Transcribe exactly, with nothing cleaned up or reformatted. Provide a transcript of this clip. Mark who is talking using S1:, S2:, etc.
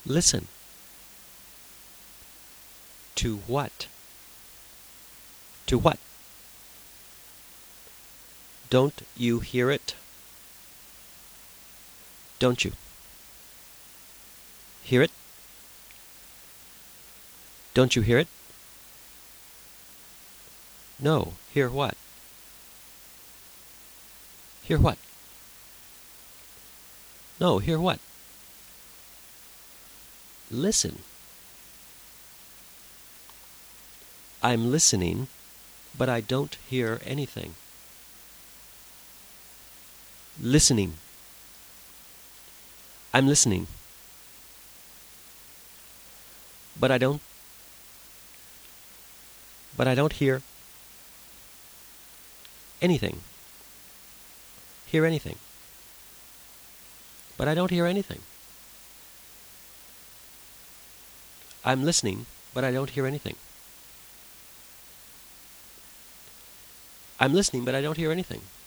S1: Listen. To what? To what? Don't you hear it? Don't you? Hear it? Don't you hear it? No, hear what? Hear what? No, hear what? Listen. I'm listening, but I don't hear anything. Listening. I'm listening, but I don't but I don't hear anything. Hear anything. But I don't hear anything. I'm listening, but I don't hear anything. I'm listening, but I don't hear anything.